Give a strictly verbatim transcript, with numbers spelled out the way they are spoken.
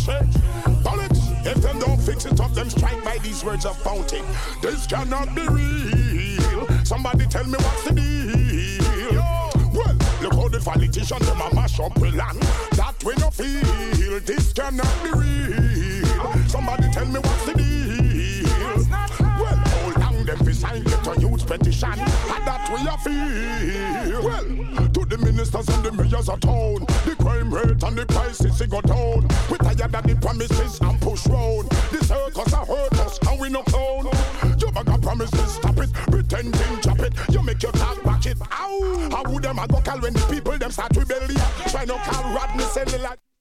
shake. Bullets, if them don't fix it up, them strike by these words of bounty. This cannot be real. Somebody tell me what's the deal. Well, look how the politicians them a mash up the land. That we no feel. This cannot be real. Somebody tell me what's the deal. Well, hold on them fi sign get a huge petition. And that we a feel. Well, to the ministers and the mayors of town, the crime rate and the prices it go down. We tired of the promises and push round. The circus a hurt us and we no clown. You bugger promises stop it, pretending drop it. You make your talk back it. Ow! How would them a go call when the people them start rebellion? Try no call Rodney Selly like